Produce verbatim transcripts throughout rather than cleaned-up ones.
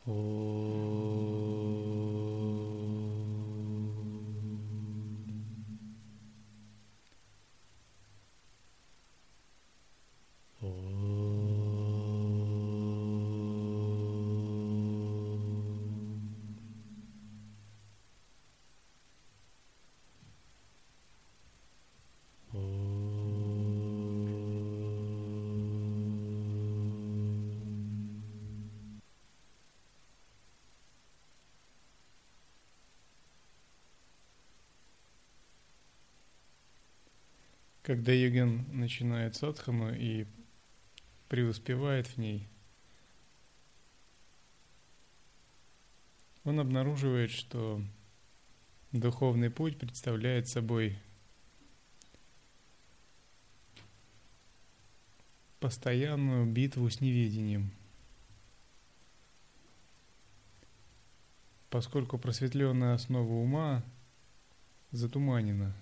Когда йогин начинает садхану и преуспевает в ней, он обнаруживает, что духовный путь представляет собой постоянную битву с неведением. Поскольку просветленная основа ума затуманена.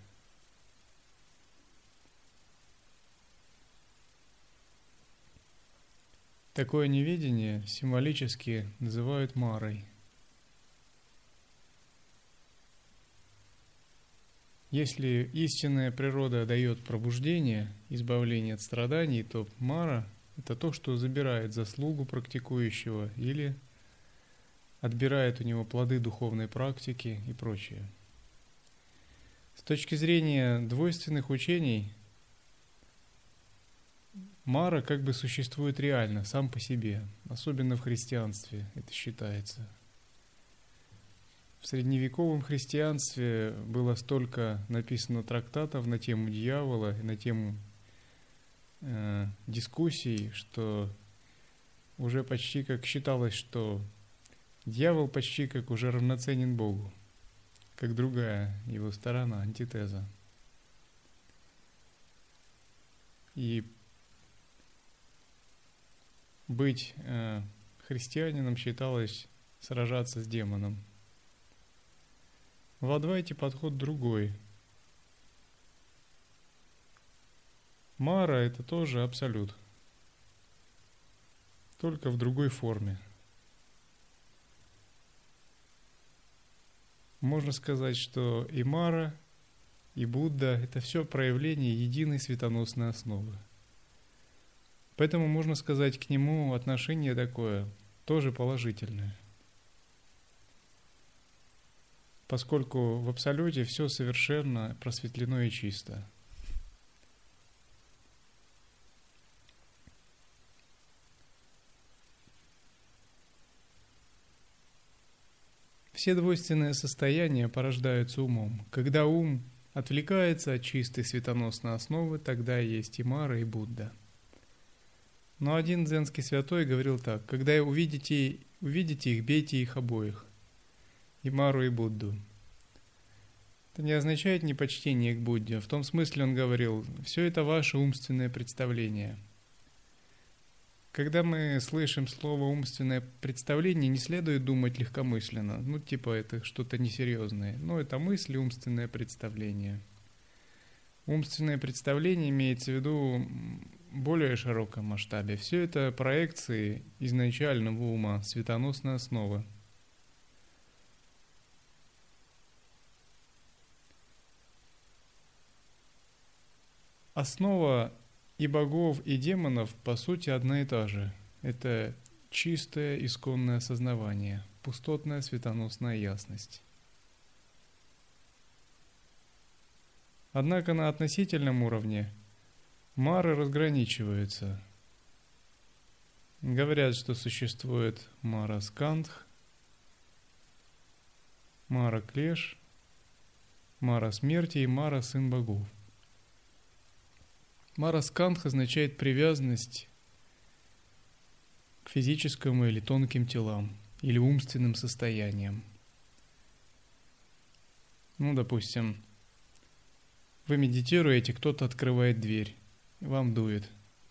Такое неведение символически называют марой. Если истинная природа дает пробуждение, избавление от страданий, то мара – это то, что забирает заслугу практикующего или отбирает у него плоды духовной практики и прочее. С точки зрения двойственных учений, мара как бы существует реально, сам по себе, особенно в христианстве это считается. В средневековом христианстве было столько написано трактатов на тему дьявола и на тему э, дискуссий, что уже почти как считалось, что дьявол почти как уже равноценен Богу, как другая его сторона, антитеза. И быть э, христианином считалось сражаться с демоном. В Адвайте подход другой. Мара – это тоже абсолют, только в другой форме. Можно сказать, что и Мара, и Будда – это все проявление единой светоносной основы. Поэтому можно сказать, к нему отношение такое, тоже положительное. Поскольку в абсолюте все совершенно просветлено и чисто. Все двойственные состояния порождаются умом. Когда ум отвлекается от чистой светоносной основы, тогда есть и Мара, и Будда. Но один дзенский святой говорил так: когда увидите, увидите их, бейте их обоих, и Мару, и Будду. Это не означает непочтение к Будде. В том смысле он говорил, все это ваше умственное представление. Когда мы слышим слово «умственное представление», не следует думать легкомысленно. Ну, типа это что-то несерьезное. Но это мысли, умственное представление. Умственное представление имеется в виду в более широком масштабе. Все это проекции изначального ума, светоносной основы. Основа и богов, и демонов, по сути, одна и та же. Это чистое исконное осознавание, пустотная светоносная ясность. Однако на относительном уровне мары разграничиваются. Говорят, что существует мара скандх, мара клеш, мара смерти и мара сын богов. Мара скандх означает привязанность к физическому или тонким телам, или умственным состояниям. Ну, допустим, вы медитируете, кто-то открывает дверь, вам дует.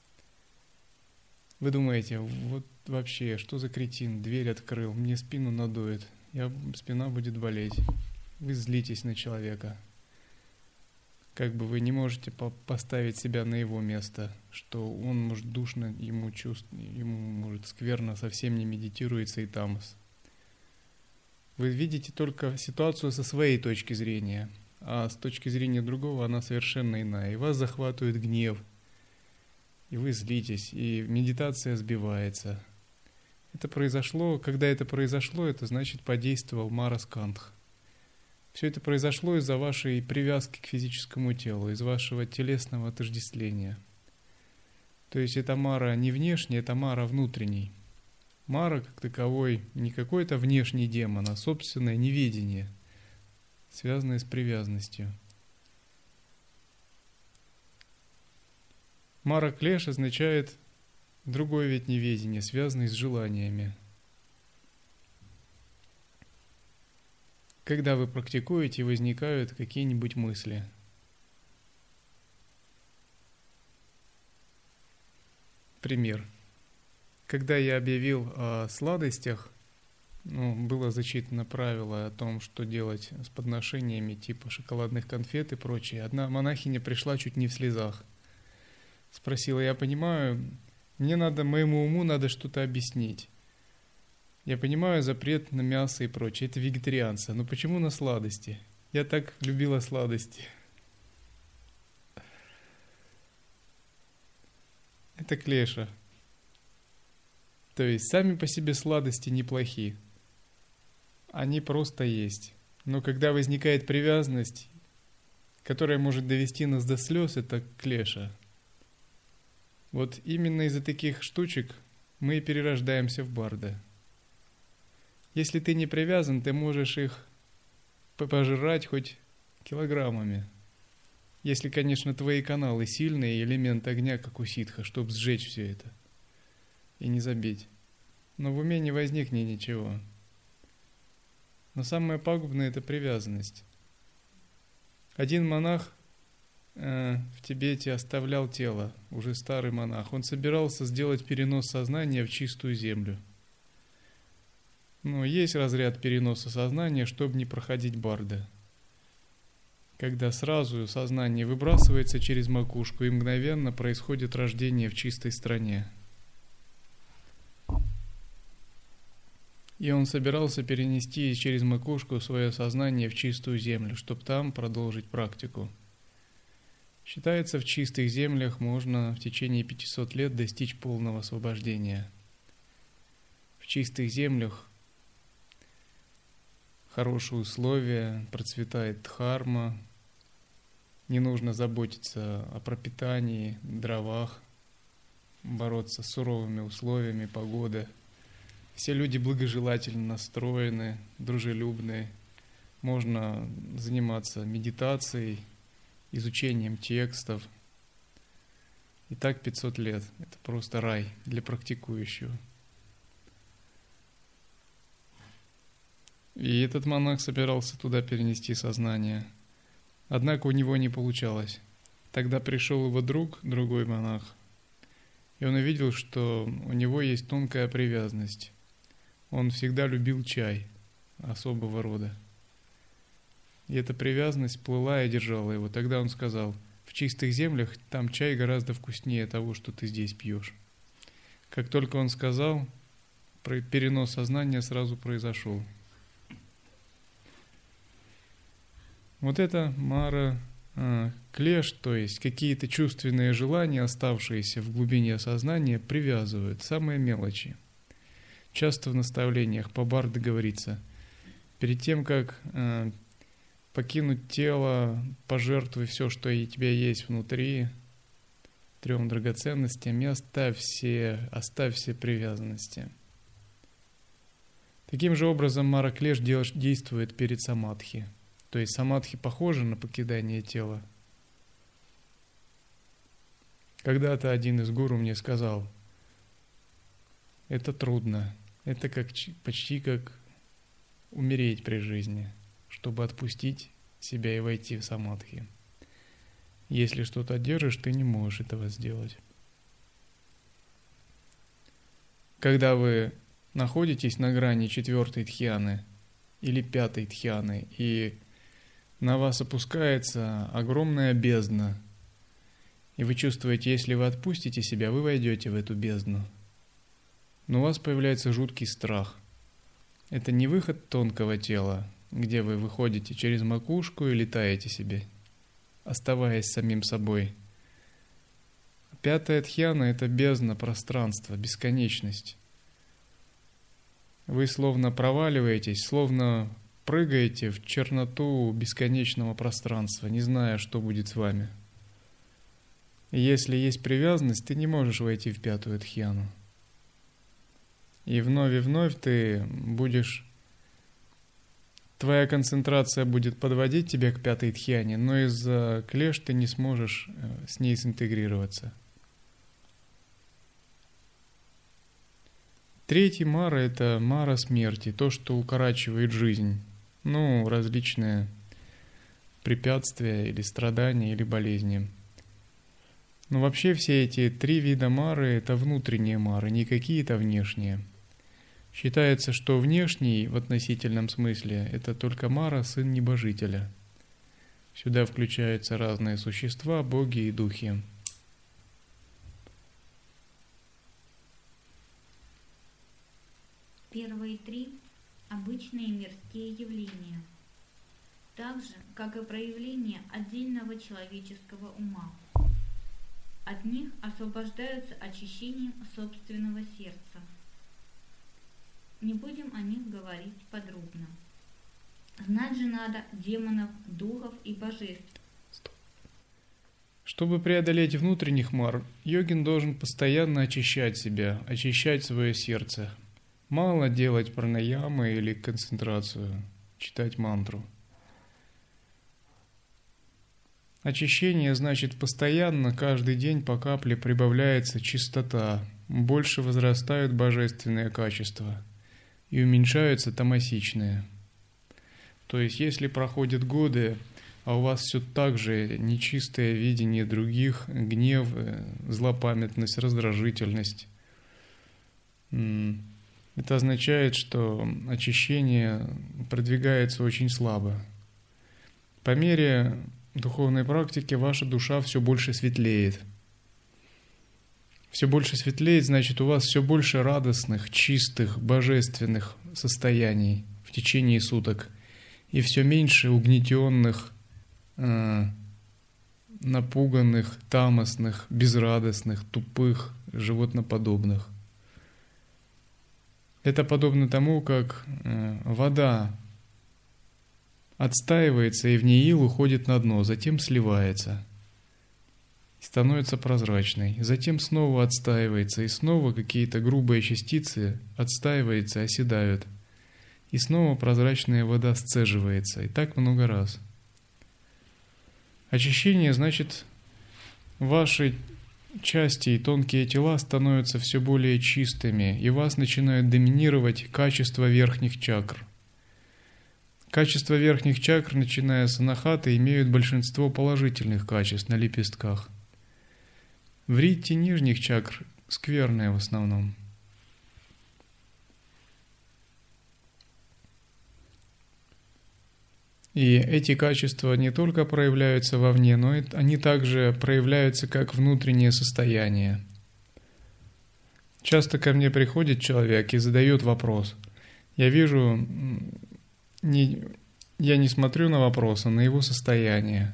Вы думаете, вот вообще, что за кретин, дверь открыл, мне спину надует, я, спина будет болеть. Вы злитесь на человека. как бы вы не можете по- поставить себя на его место, что он может душно, ему, чувств, ему может скверно, совсем не медитируется и тамас. Вы видите только ситуацию со своей точки зрения, а с точки зрения другого она совершенно иная. И вас захватывает гнев, и вы злитесь, и медитация сбивается. Это произошло, когда это произошло, это значит подействовал Мара-скандх. Все это произошло из-за вашей привязки к физическому телу, из вашего телесного отождествления. То есть это Мара не внешний, это Мара внутренний. Мара, как таковой, не какой-то внешний демон, а собственное неведение, связанное с привязанностью. Мара Клеш означает другой вид неведения, связанный с желаниями. Когда вы практикуете, возникают какие-нибудь мысли. Пример. Когда я объявил о сладостях, ну, было зачитано правило о том, что делать с подношениями типа шоколадных конфет и прочее. Одна монахиня пришла чуть не в слезах. Спросила: я понимаю, мне надо, моему уму надо что-то объяснить. Я понимаю запрет на мясо и прочее, это вегетарианцы, но почему на сладости? Я так любила сладости. Это клеша. То есть сами по себе сладости неплохи. Они просто есть. Но когда возникает привязанность, которая может довести нас до слез, это клеша. Вот именно из-за таких штучек мы и перерождаемся в барда. Если ты не привязан, ты можешь их пожрать хоть килограммами. Если, конечно, твои каналы сильные, и элемент огня, как у ситха, чтобы сжечь все это и не забить. Но в уме не возникнет ничего. Но самое пагубное – это привязанность. Один монах э, в Тибете оставлял тело, уже старый монах. Он собирался сделать перенос сознания в чистую землю. Но есть разряд переноса сознания, чтобы не проходить барда. Когда сразу сознание выбрасывается через макушку, и мгновенно происходит рождение в чистой стране. И он собирался перенести через макушку свое сознание в чистую землю, чтобы там продолжить практику. Считается, в чистых землях можно в течение пятисот лет достичь полного освобождения. В чистых землях хорошие условия, процветает дхарма, не нужно заботиться о пропитании, дровах, бороться с суровыми условиями погоды. Все люди благожелательно настроены, дружелюбные. Можно заниматься медитацией, изучением текстов. И так пятьсот лет. Это просто рай для практикующего. И этот монах собирался туда перенести сознание. Однако у него не получалось. Тогда пришел его друг, другой монах, и он увидел, что у него есть тонкая привязанность. Он всегда любил чай особого рода. И эта привязанность плыла и держала его. Тогда он сказал: в чистых землях там чай гораздо вкуснее того, что ты здесь пьешь. Как только он сказал, перенос сознания сразу произошел. Вот это мара а, клеш, то есть какие-то чувственные желания, оставшиеся в глубине сознания, привязывают, самые мелочи. Часто в наставлениях по барде говорится: перед тем, как а, покинуть тело, пожертвуй все, что у тебя есть внутри, трем драгоценностям, и оставь все, оставь все привязанности. Таким же образом мара клеш действует перед самадхи. То есть самадхи похожи на покидание тела. Когда-то один из гуру мне сказал: это трудно, это как, почти как умереть при жизни, чтобы отпустить себя и войти в самадхи. Если что-то держишь, ты не можешь этого сделать. Когда вы находитесь на грани четвертой дхьяны или пятой дхьяны, и на вас опускается огромная бездна, и вы чувствуете, если вы отпустите себя, вы войдете в эту бездну. Но у вас появляется жуткий страх. Это не выход тонкого тела, где вы выходите через макушку и летаете себе, оставаясь самим собой. Пятая дхьяна – это бездна пространства, бесконечность. Вы словно проваливаетесь, словно прыгаете в черноту бесконечного пространства, не зная, что будет с вами. И если есть привязанность, ты не можешь войти в пятую дхьяну. И вновь и вновь ты будешь... Твоя концентрация будет подводить тебя к пятой дхьяне, но из-за клеш ты не сможешь с ней синтегрироваться. Третий мара – это мара смерти, то, что укорачивает жизнь. Ну, различные препятствия или страдания, или болезни. Но вообще все эти три вида мары – это внутренние мары, не какие-то внешние. Считается, что внешний в относительном смысле – это только мара, сын небожителя. Сюда включаются разные существа, боги и духи. Первые три – обычные мирские явления, так же, как и проявление отдельного человеческого ума. От них освобождаются очищением собственного сердца. Не будем о них говорить подробно. Знать же надо демонов, духов и божеств. Чтобы преодолеть внутренних мар, йогин должен постоянно очищать себя, очищать свое сердце. Мало делать пранаямы или концентрацию, читать мантру. Очищение значит постоянно, каждый день по капле прибавляется чистота, больше возрастают божественные качества и уменьшаются тамасичные. То есть, если проходят годы, а у вас все так же нечистое видение других, гнев, злопамятность, раздражительность, это означает, что очищение продвигается очень слабо. По мере духовной практики ваша душа все больше светлеет. Все больше светлеет, значит, у вас все больше радостных, чистых, божественных состояний в течение суток. И все меньше угнетенных, э, напуганных, тамосных, безрадостных, тупых, животноподобных. Это подобно тому, как э, вода отстаивается и в ней ил уходит на дно, затем сливается, становится прозрачной, затем снова отстаивается, и снова какие-то грубые частицы отстаиваются, оседают, и снова прозрачная вода сцеживается, и так много раз. Очищение значит, ваши части и тонкие тела становятся все более чистыми, и вас начинают доминировать качества верхних чакр. Качества верхних чакр, начиная с анахаты, имеют большинство положительных качеств на лепестках. Вритти нижних чакр скверные в основном. И эти качества не только проявляются вовне, но и они также проявляются как внутреннее состояние. Часто ко мне приходит человек и задает вопрос. Я вижу, не, я не смотрю на вопрос, а на его состояние.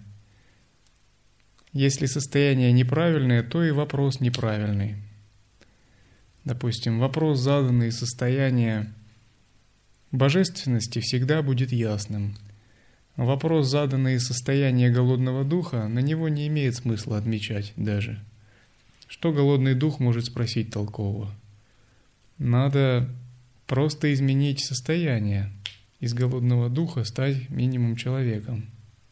Если состояние неправильное, то и вопрос неправильный. Допустим, вопрос, заданный из состояния божественности, всегда будет ясным. Вопрос, заданный из состояния голодного духа, на него не имеет смысла отмечать даже. Что голодный дух может спросить толкового? Надо просто изменить состояние, из голодного духа стать минимум человеком.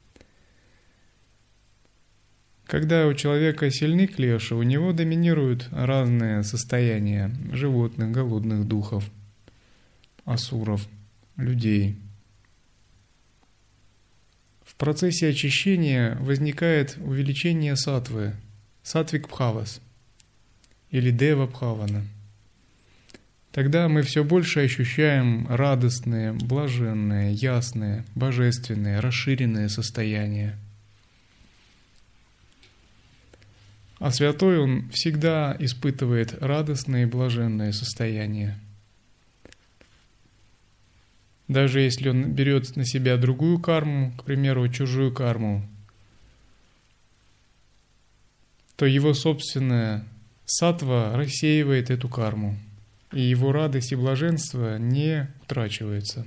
Когда у человека сильны клеши, у него доминируют разные состояния животных, голодных духов, асуров, людей. В процессе очищения возникает увеличение саттвы, саттвик бхавас или дева бхавана. тогда мы все больше ощущаем радостные, блаженные, ясные, божественные, расширенные состояния. А святой он всегда испытывает радостные и блаженные состояния. Даже если он берет на себя другую карму, к примеру, чужую карму, то его собственная саттва рассеивает эту карму, и его радость и блаженство не утрачиваются.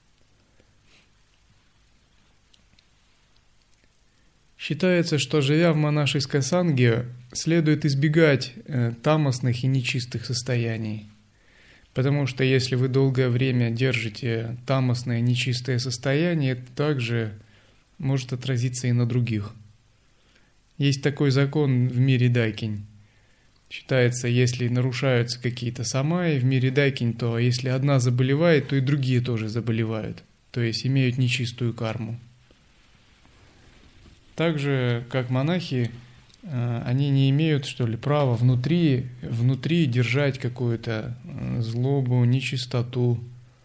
Считается, что, живя в монашеской санге, следует избегать э, тамосных и нечистых состояний, потому что если вы долгое время держите тамосное нечистое состояние, это также может отразиться и на других. Есть такой закон в мире дайкинь. Считается, если нарушаются какие-то самаи в мире дайкинь, то если одна заболевает, то и другие тоже заболевают, то есть имеют нечистую карму. Так же, как монахи, они не имеют, что ли, права внутри, внутри держать какую-то злобу, нечистоту,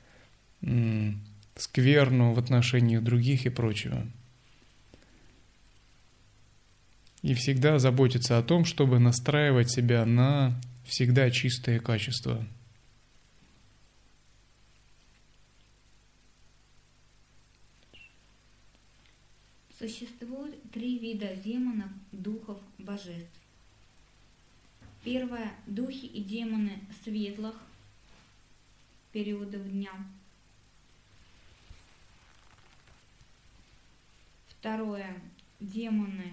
скверну в отношении других и прочего. И всегда заботиться о том, чтобы настраивать себя на всегда чистое качество. Существует три вида демонов, духов, божеств. Первое – духи и демоны светлых периодов дня. Второе – демоны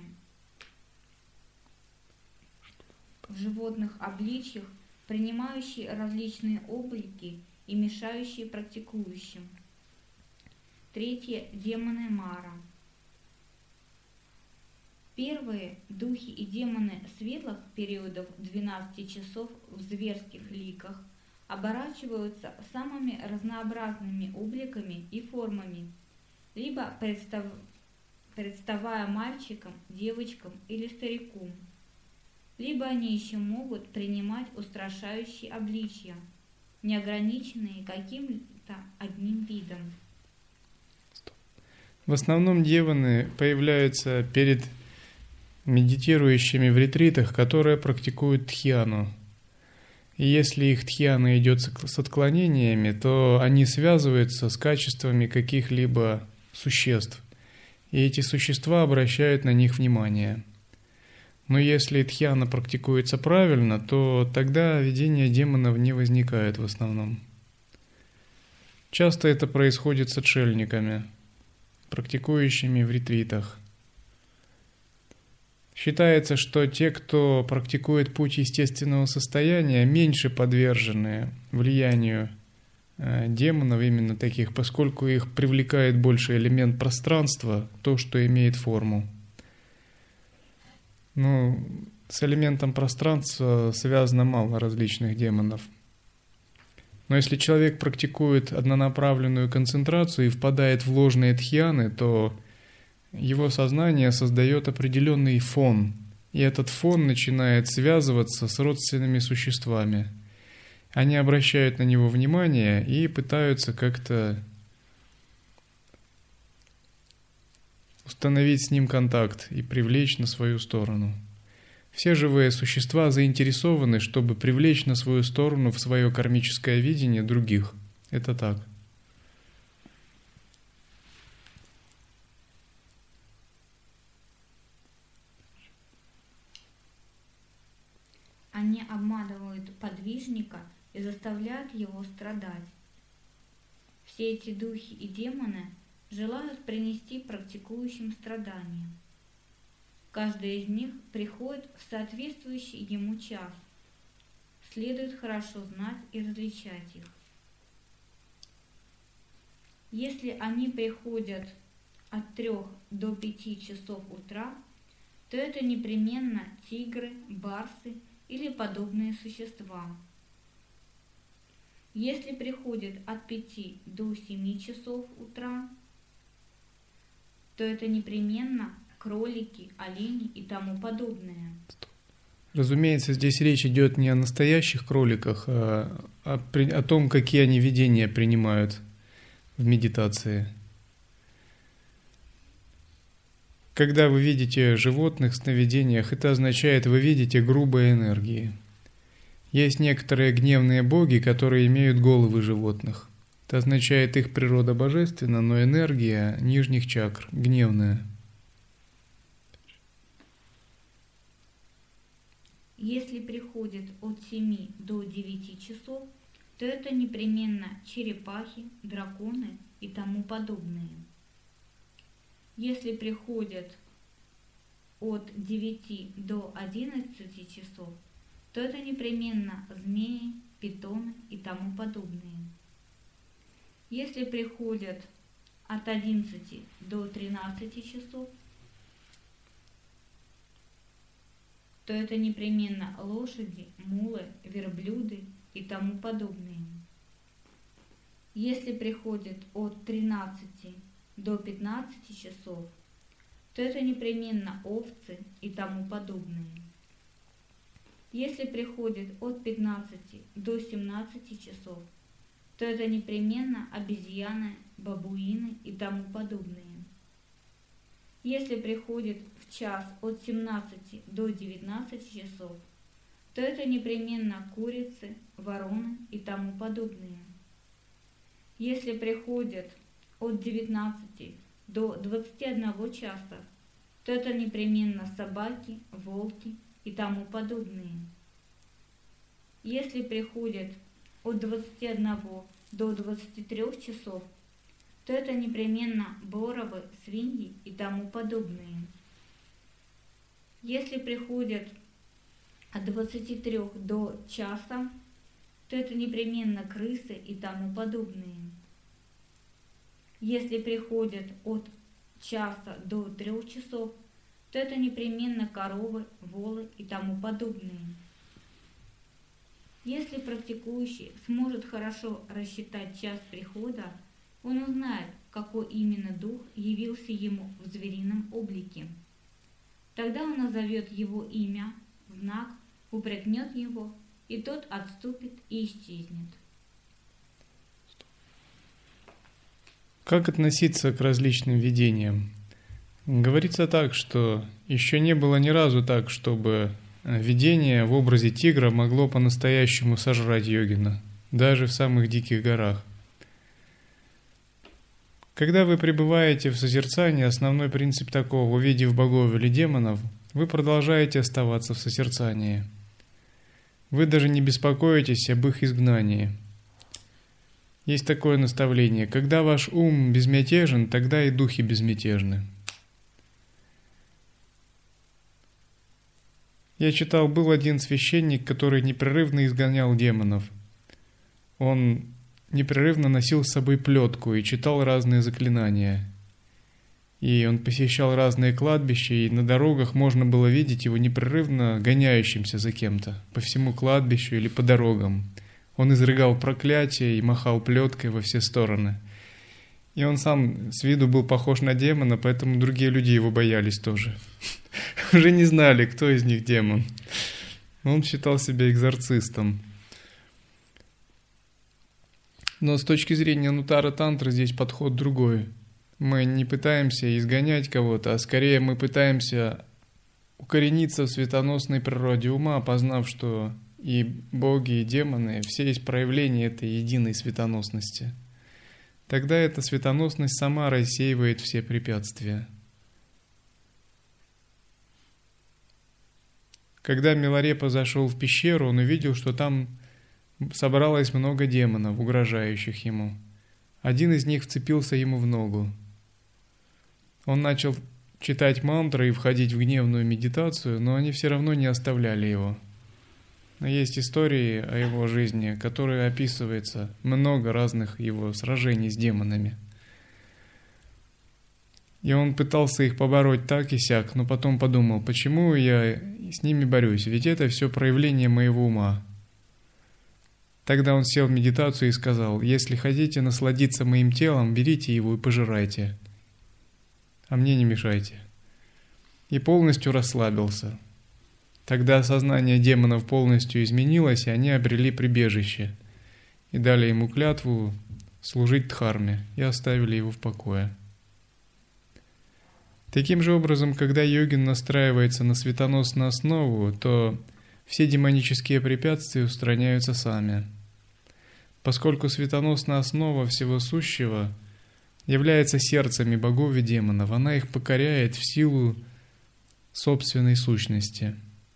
в животных обличьях, принимающие различные облики и мешающие практикующим. Третье – демоны Мара. Первые духи и демоны светлых периодов двенадцати часов в зверских ликах оборачиваются самыми разнообразными обликами и формами, либо представ... представая мальчиком, девочкам или старику, либо они еще могут принимать устрашающие обличья, не ограниченные каким-то одним видом. В основном демоны появляются перед медитирующими в ретритах, которые практикуют дхьяну. И если их дхьяна идет с отклонениями, то они связываются с качествами каких-либо существ, и эти существа обращают на них внимание. Но если дхьяна практикуется правильно, то тогда видения демонов не возникает в основном. Часто это происходит с отшельниками, практикующими в ретритах. Считается, что те, кто практикует путь естественного состояния, меньше подвержены влиянию э, демонов именно таких, поскольку их привлекает больше элемент пространства, то, что имеет форму. Ну, с элементом пространства связано мало различных демонов. Но если человек практикует однонаправленную концентрацию и впадает в ложные дхьяны, то его сознание создает определенный фон, и этот фон начинает связываться с родственными существами. Они обращают на него внимание и пытаются как-то установить с ним контакт и привлечь на свою сторону. Все живые существа заинтересованы, чтобы привлечь на свою сторону в свое кармическое видение других. Это так. Они обманывают подвижника и заставляют его страдать. Все эти духи и демоны желают принести практикующим страдания. Каждый из них приходит в соответствующий ему час. Следует хорошо знать и различать их. Если они приходят от трех до пяти часов утра, то это непременно тигры, барсы или подобные существа. Если приходит от пяти до семи часов утра, то это непременно кролики, олени и тому подобное. Разумеется, здесь речь идет не о настоящих кроликах, а о, о том, какие они видения принимают в медитации. Когда вы видите животных в сновидениях, это означает, вы видите грубые энергии. Есть некоторые гневные боги, которые имеют головы животных. Это означает, их природа божественна, но энергия нижних чакр гневная. Если приходит от семи до девяти часов, то это непременно черепахи, драконы и тому подобные. Если приходит от девяти до одиннадцати часов, то это непременно змеи, питоны и тому подобные. Если приходят от одиннадцати до тринадцати часов, то это непременно лошади, мулы, верблюды и тому подобные. Если приходит от тринадцати до пятнадцати часов, то это непременно овцы и тому подобные. Если приходит от пятнадцати до семнадцати часов, то это непременно обезьяны, бабуины и тому подобные. Если приходит в час от семнадцати до девятнадцати часов, то это непременно курицы, вороны и тому подобные. Если приходит от девятнадцати до двадцати одного часа, то это непременно собаки, волки и тому подобные. Если приходит от двадцати одного до двадцати трёх часов, то это непременно боровы, свиньи и тому подобные. Если приходит от двадцати трёх до часа, то это непременно крысы и тому подобные. Если приходит от часа до трех часов, то это непременно коровы, волы и тому подобные. Если практикующий сможет хорошо рассчитать час прихода, он узнает, какой именно дух явился ему в зверином облике. Тогда он назовет его имя, знак, упрекнет его, и тот отступит и исчезнет. Как относиться к различным видениям? Говорится так, что еще не было ни разу так, чтобы видение в образе тигра могло по-настоящему сожрать йогина, даже в самых диких горах. Когда вы пребываете в созерцании, основной принцип такого: увидев богов или демонов, вы продолжаете оставаться в созерцании. Вы даже не беспокоитесь об их изгнании. Есть такое наставление: когда ваш ум безмятежен, тогда и духи безмятежны. Я читал, был один священник, который непрерывно изгонял демонов. Он непрерывно носил с собой плетку и читал разные заклинания. И он посещал разные кладбища, и на дорогах можно было видеть его непрерывно гоняющимся за кем-то по всему кладбищу или по дорогам. Он изрыгал проклятия и махал плеткой во все стороны. И он сам с виду был похож на демона, поэтому другие люди его боялись тоже. Уже не знали, кто из них демон. Он считал себя экзорцистом. Но с точки зрения Нуттара Тантры здесь подход другой. Мы не пытаемся изгонять кого-то, а скорее мы пытаемся укорениться в светоносной природе ума, познав, что и боги, и демоны, все есть проявления этой единой светоносности. Тогда эта светоносность сама рассеивает все препятствия. Когда Миларепа зашел в пещеру, он увидел, что там собралось много демонов, угрожающих ему. Один из них вцепился ему в ногу. Он начал читать мантры и входить в гневную медитацию, но они все равно не оставляли его. Но есть истории о его жизни, которые описывается много разных его сражений с демонами. И он пытался их побороть так и сяк, но потом подумал, почему я с ними борюсь, ведь это все проявление моего ума. Тогда он сел в медитацию и сказал: если хотите насладиться моим телом, берите его и пожирайте, а мне не мешайте. И полностью расслабился. Тогда сознание демонов полностью изменилось, и они обрели прибежище. и дали ему клятву служить Дхарме и оставили его в покое. Таким же образом, когда йогин настраивается на светоносную основу, то все демонические препятствия устраняются сами. Поскольку светоносная основа всего сущего является сердцами богов и демонов, она их покоряет в силу собственной сущности.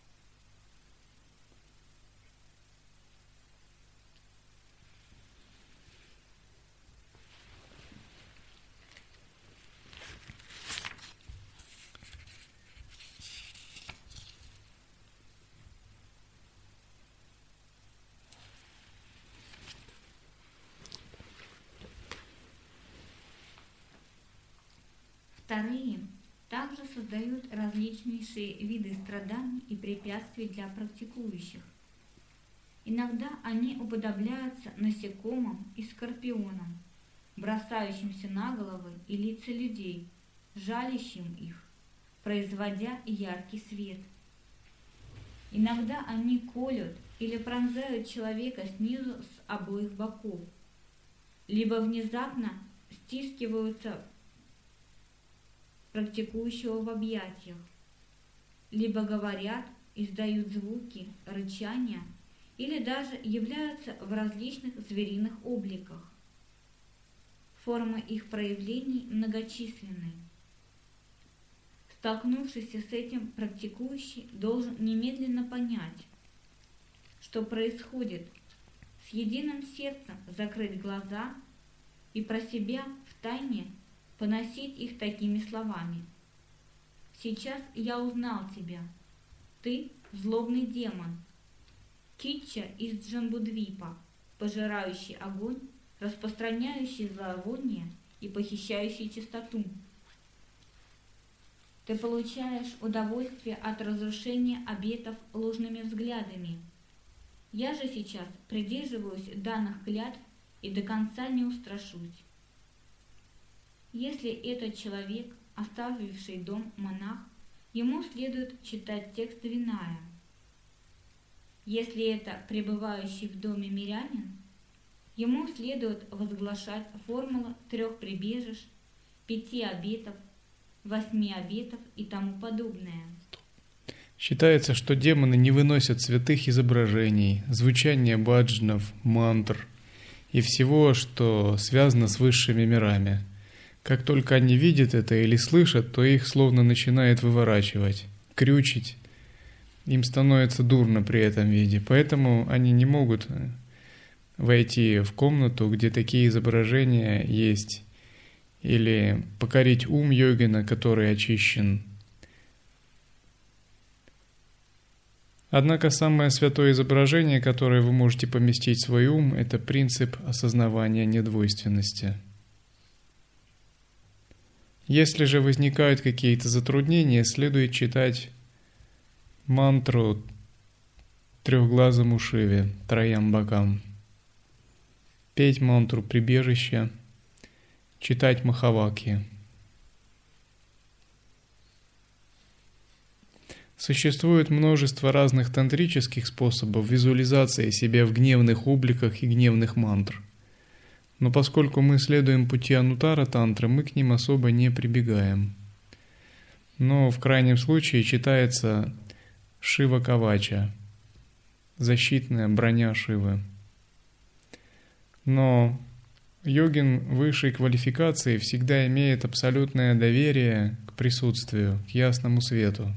Вторые также создают различнейшие виды страданий и препятствий для практикующих. Иногда они уподобляются насекомым и скорпионам, бросающимся на головы и лица людей, жалящим их, производя яркий свет. Иногда они колют или пронзают человека снизу с обоих боков, либо внезапно стискиваются практикующего в объятиях, либо говорят, издают звуки, рычания, или даже являются в различных звериных обликах. Формы их проявлений многочисленны. Столкнувшийся с этим практикующий должен немедленно понять, что происходит, с единым сердцем закрыть глаза и про себя втайне поносить их такими словами. «Сейчас я узнал тебя. Ты злобный демон, китча из Джамбудвипа, пожирающий огонь, распространяющий зловоние и похищающий чистоту. Ты получаешь удовольствие от разрушения обетов ложными взглядами. Я же сейчас придерживаюсь данных клятв и до конца не устрашусь. Если этот человек, оставивший дом монах, ему следует читать текст Виная. Если это пребывающий в доме мирянин, ему следует возглашать формулу трех прибежищ, пяти обетов, восьми обетов и тому подобное. Считается, что демоны не выносят святых изображений, звучания баджанов, мантр и всего, что связано с высшими мирами. Как только они видят это или слышат, то их словно начинает выворачивать, крючить. Им становится дурно при этом виде, поэтому они не могут войти в комнату, где такие изображения есть, или покорить ум йогина, который очищен. Однако самое святое изображение, которое вы можете поместить в свой ум, это принцип осознавания недвойственности. Если же возникают какие-то затруднения, следует читать мантру трехглазому Шиве, троям богам, петь мантру прибежища, читать Махаваки. Существует множество разных тантрических способов визуализации себя в гневных обликах и гневных мантр. Но поскольку мы следуем пути Анутара тантры, мы к ним особо не прибегаем. Но в крайнем случае читается Шива Кавача, защитная броня Шивы. Но йогин высшей квалификации всегда имеет абсолютное доверие к присутствию, к ясному свету.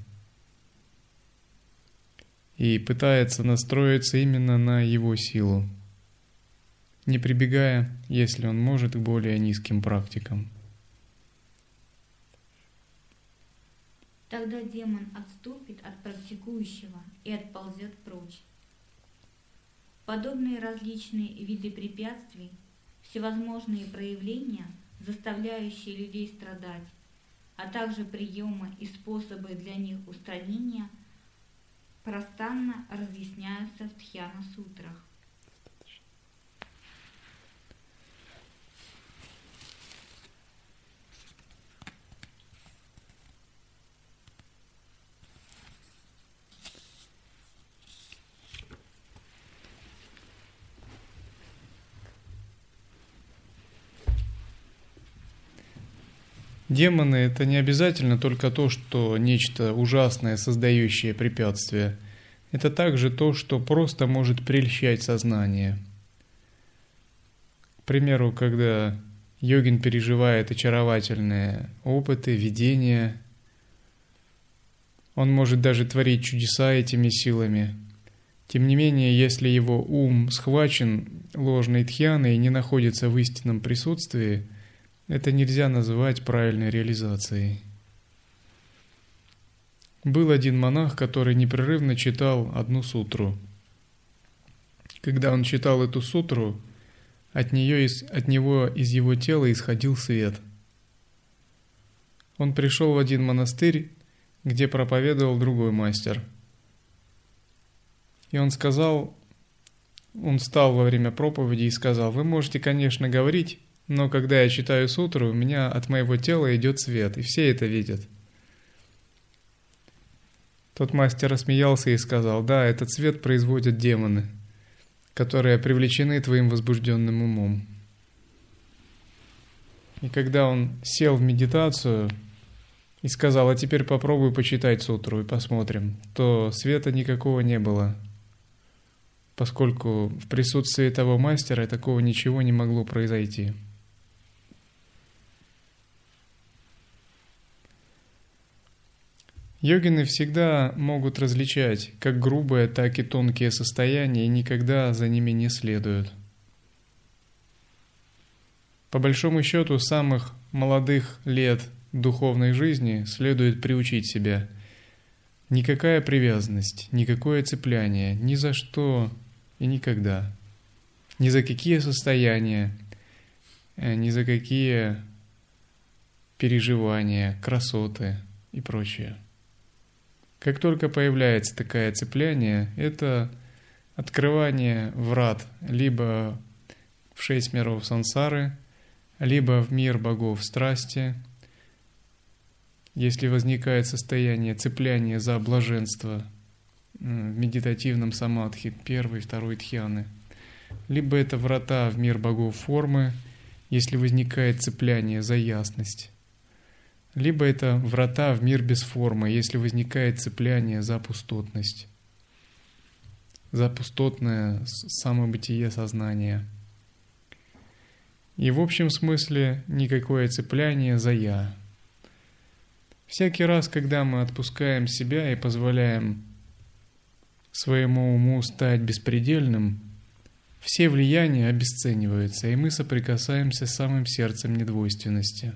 И пытается настроиться именно на его силу, не прибегая, если он может, к более низким практикам. Тогда демон отступит от практикующего и отползет прочь. Подобные различные виды препятствий, всевозможные проявления, заставляющие людей страдать, а также приемы и способы для них устранения, пространно разъясняются в Дхьяна-сутрах. Демоны — это не обязательно только то, что нечто ужасное, создающее препятствия. Это также то, что просто может прельщать сознание. К примеру, когда йогин переживает очаровательные опыты, видения, он может даже творить чудеса этими силами. Тем не менее, если его ум схвачен ложной дхьяной и не находится в истинном присутствии, это нельзя называть правильной реализацией. Был один монах, который непрерывно читал одну сутру. Когда он читал эту сутру, от, нее, от него из его тела исходил свет. Он пришел в один монастырь, где проповедовал другой мастер. И он сказал, он встал во время проповеди и сказал: «Вы можете, конечно, говорить, но когда я читаю сутру, у меня от моего тела идет свет, и все это видят». Тот мастер рассмеялся и сказал: «Да, этот свет производят демоны, которые привлечены твоим возбужденным умом». И когда он сел в медитацию и сказал: «А теперь попробуй почитать сутру и посмотрим», то света никакого не было, поскольку в присутствии того мастера такого ничего не могло произойти. Йогины всегда могут различать как грубые, так и тонкие состояния и никогда за ними не следуют. По большому счету, с самых молодых лет духовной жизни следует приучить себя. Никакая привязанность, никакое цепляние, ни за что и никогда, ни за какие состояния, ни за какие переживания, красоты и прочее. Как только появляется такое цепляние, это открывание врат либо в шесть миров сансары, либо в мир богов страсти. Если возникает состояние цепляния за блаженство в медитативном самадхи первой и второй дхьяны, либо это врата в мир богов формы, если возникает цепляние за ясность, либо это врата в мир без формы, если возникает цепляние за пустотность, за пустотное самобытие сознания. И в общем смысле никакое цепляние за «я». Всякий раз, когда мы отпускаем себя и позволяем своему уму стать беспредельным, все влияния обесцениваются, и мы соприкасаемся с самым сердцем недвойственности.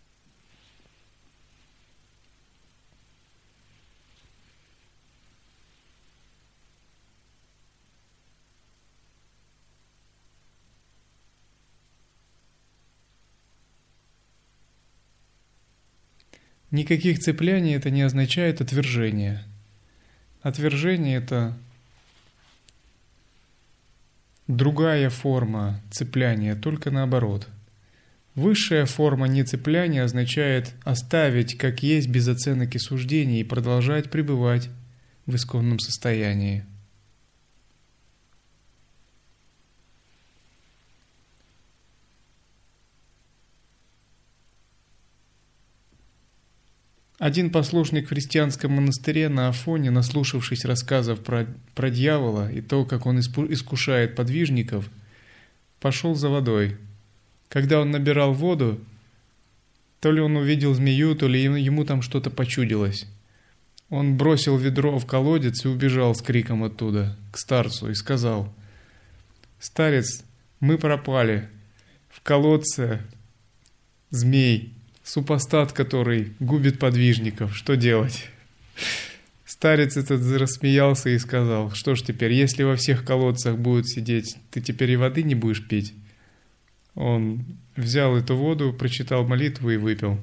Никаких цепляний это не означает отвержение. Отвержение — это другая форма цепляния, только наоборот. Высшая форма нецепляния означает оставить как есть без оценок и суждений и продолжать пребывать в исконном состоянии. Один послушник в христианском монастыре на Афоне, наслушавшись рассказов про, про дьявола и то, как он искушает подвижников, пошел за водой. Когда он набирал воду, то ли он увидел змею, то ли ему там что-то почудилось. Он бросил ведро в колодец и убежал с криком оттуда, к старцу, и сказал: «Старец, мы пропали. В колодце змей. Супостат, который губит подвижников. Что делать?» Старец этот рассмеялся и сказал: «Что ж теперь, если во всех колодцах будут сидеть, ты теперь и воды не будешь пить?» Он взял эту воду, прочитал молитву и выпил.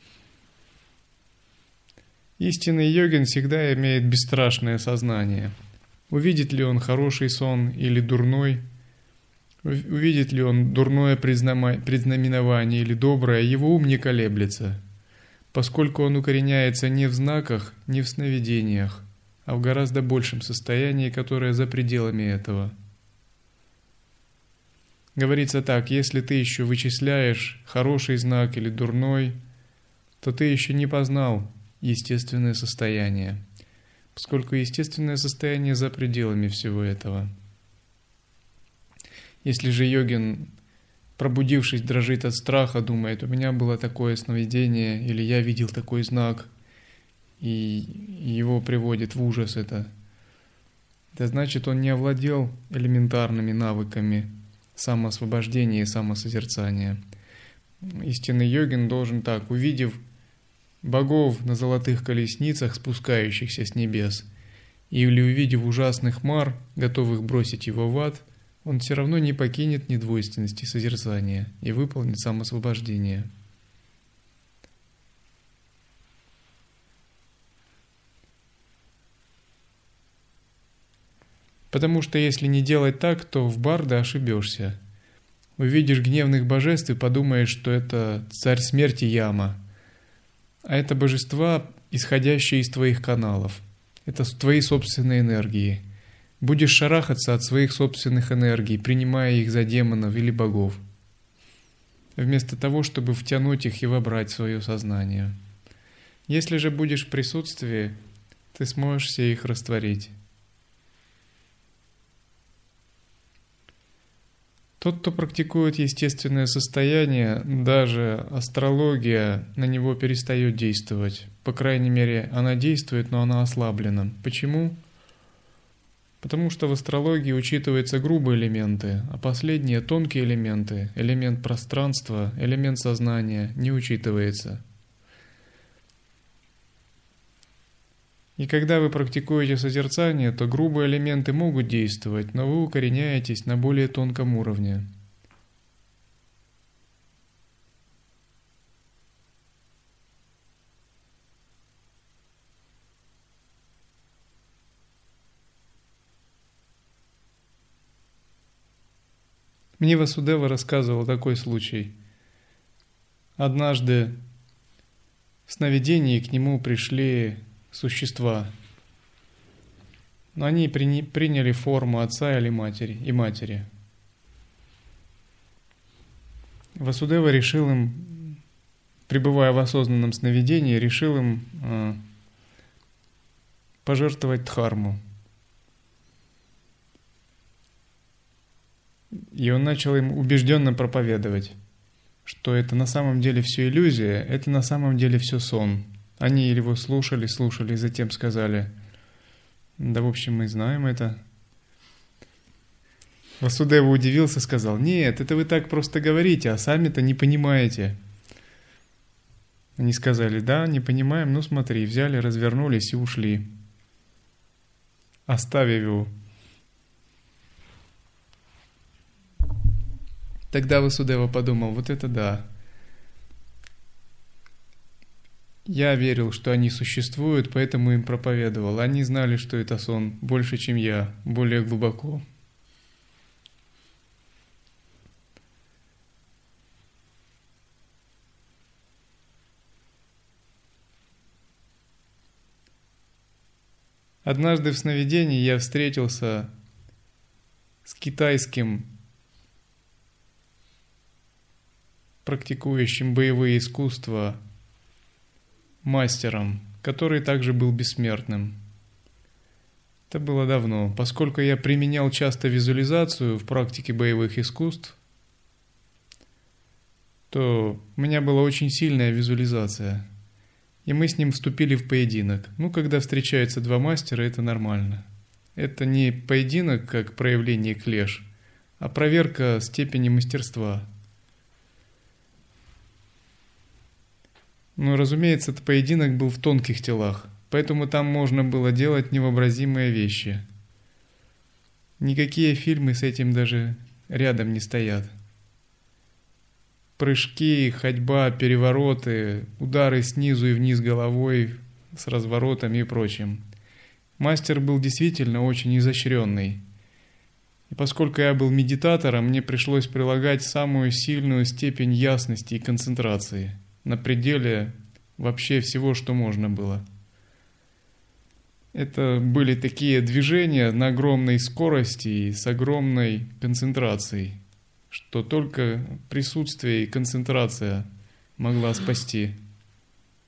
Истинный йогин всегда имеет бесстрашное сознание. Увидит ли он хороший сон или дурной, увидит ли он дурное предзнаменование или доброе, его ум не колеблется, поскольку он укореняется не в знаках, не в сновидениях, а в гораздо большем состоянии, которое за пределами этого. Говорится так: если ты еще вычисляешь хороший знак или дурной, то ты еще не познал естественное состояние, поскольку естественное состояние за пределами всего этого. Если же йогин, пробудившись, дрожит от страха, думает, у меня было такое сновидение, или я видел такой знак, и его приводит в ужас это, это значит, он не овладел элементарными навыками самоосвобождения и самосозерцания. Истинный йогин должен так, увидев богов на золотых колесницах, спускающихся с небес, или увидев ужасных мар, готовых бросить его в ад, он все равно не покинет недвойственности созерцания и выполнит самоосвобождение. Потому что если не делать так, то в барда ошибешься. Увидишь гневных божеств и подумаешь, что это царь смерти Яма. А это божества, исходящие из твоих каналов. Это твои собственные энергии. Будешь шарахаться от своих собственных энергий, принимая их за демонов или богов, вместо того, чтобы втянуть их и вобрать в свое сознание. Если же будешь в присутствии, ты сможешь все их растворить. Тот, кто практикует естественное состояние, даже астрология на него перестает действовать. По крайней мере, она действует, но она ослаблена. Почему? Потому что в астрологии учитываются грубые элементы, а последние тонкие элементы, элемент пространства, элемент сознания, не учитывается. И когда вы практикуете созерцание, то грубые элементы могут действовать, но вы укореняетесь на более тонком уровне. Мне Васудева рассказывал такой случай. Однажды в сновидении к нему пришли существа, но они приняли форму отца или матери, и матери. Васудева решил им, пребывая в осознанном сновидении, решил им э, пожертвовать дхарму. И он начал им убежденно проповедовать, что это на самом деле все иллюзия, это на самом деле все сон. Они его слушали, слушали, и затем сказали, да, в общем, мы знаем это. Васудева удивился, сказал, нет, это вы так просто говорите, а сами-то не понимаете. Они сказали, да, не понимаем, ну смотри, взяли, развернулись и ушли, оставив его. Тогда Васудева подумал, вот это да. Я верил, что они существуют, поэтому им проповедовал. Они знали, что это сон больше, чем я, более глубоко. Однажды в сновидении я встретился с китайским практикующим боевые искусства мастером, который также был бессмертным. Это было давно. Поскольку я применял часто визуализацию в практике боевых искусств, то у меня была очень сильная визуализация. И мы с ним вступили в поединок. Ну, когда встречаются два мастера, это нормально. Это не поединок как проявление клеш, а проверка степени мастерства. Но, разумеется, этот поединок был в тонких телах, поэтому там можно было делать невообразимые вещи. Никакие фильмы с этим даже рядом не стоят. Прыжки, ходьба, перевороты, удары снизу и вниз головой с разворотами и прочим. Мастер был действительно очень изощренный. И поскольку я был медитатором, мне пришлось прилагать самую сильную степень ясности и концентрации на пределе вообще всего, что можно было. Это были такие движения на огромной скорости и с огромной концентрацией, что только присутствие и концентрация могла спасти.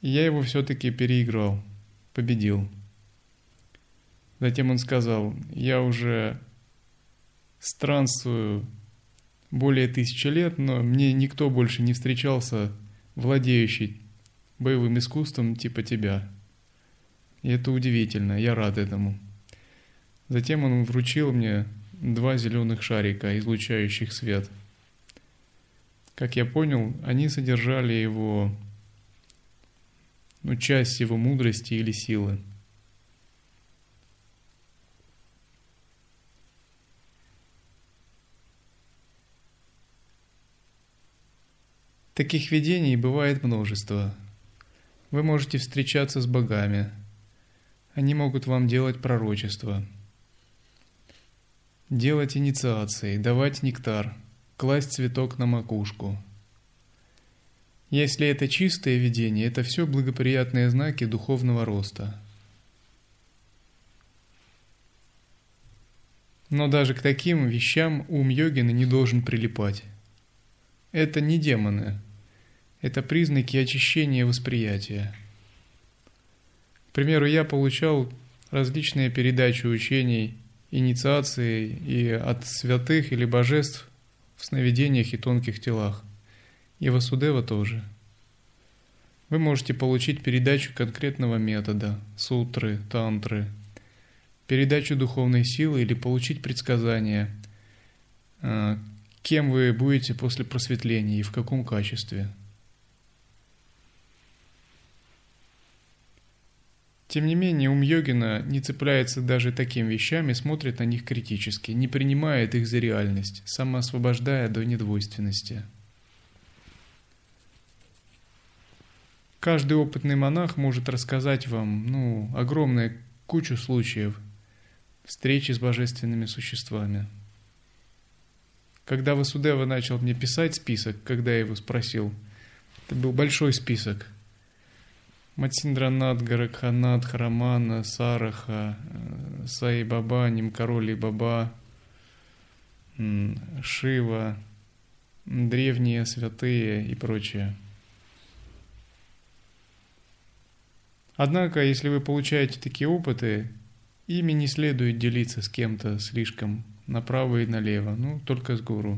И я его все-таки переиграл, победил. Затем он сказал: я уже странствую более тысячи лет, но мне никто больше не встречался, владеющий боевым искусством типа тебя. И это удивительно, я рад этому. Затем он вручил мне два зеленых шарика, излучающих свет. Как я понял, они содержали его, ну, часть его мудрости или силы. Таких видений бывает множество. Вы можете встречаться с богами. Они могут вам делать пророчества, делать инициации, давать нектар, класть цветок на макушку. Если это чистое видение, это все благоприятные знаки духовного роста. Но даже к таким вещам ум йогина не должен прилипать. Это не демоны, это признаки очищения восприятия. К примеру, я получал различные передачи учений, инициации и от святых или божеств в сновидениях и тонких телах. И Васудева тоже. Вы можете получить передачу конкретного метода, сутры, тантры, передачу духовной силы или получить предсказание, кем вы будете после просветления и в каком качестве. Тем не менее, ум йогина не цепляется даже таким вещам и смотрит на них критически, не принимает их за реальность, самоосвобождая до недвойственности. Каждый опытный монах может рассказать вам, ну, огромную кучу случаев встречи с божественными существами. Когда Васудева начал мне писать список, когда я его спросил, это был большой список. Матсиндранат, Гаракханат, Харамана, Сараха, Саи Баба, Нимкароли Баба, Шива, древние святые и прочее. Однако, если вы получаете такие опыты, ими не следует делиться с кем-то слишком направо и налево, ну, только с гуру.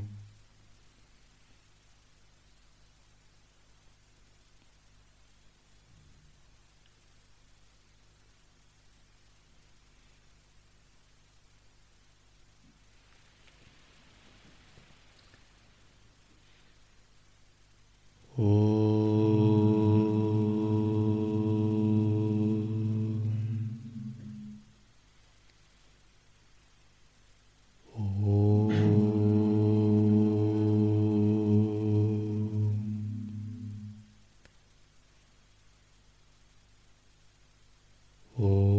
Oh.